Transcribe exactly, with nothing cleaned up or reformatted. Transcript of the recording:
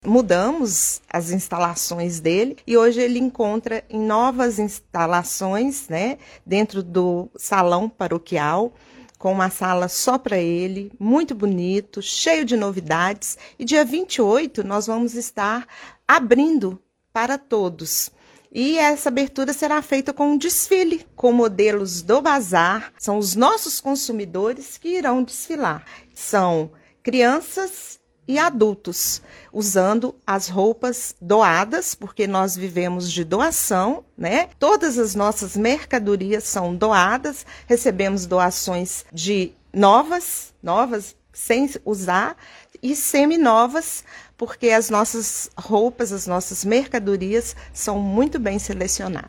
mudamos as instalações dele e hoje ele encontra em novas instalações, né, dentro do salão paroquial, com uma sala só para ele, muito bonito, cheio de novidades. E dia vinte e oito nós vamos estar abrindo para todos. E essa abertura será feita com um desfile, com modelos do bazar. São os nossos consumidores que irão desfilar. São crianças e adultos, usando as roupas doadas, porque nós vivemos de doação, né? Todas as nossas mercadorias são doadas, recebemos doações de novas, novas sem usar, e semi-novas, porque as nossas roupas, as nossas mercadorias são muito bem selecionadas.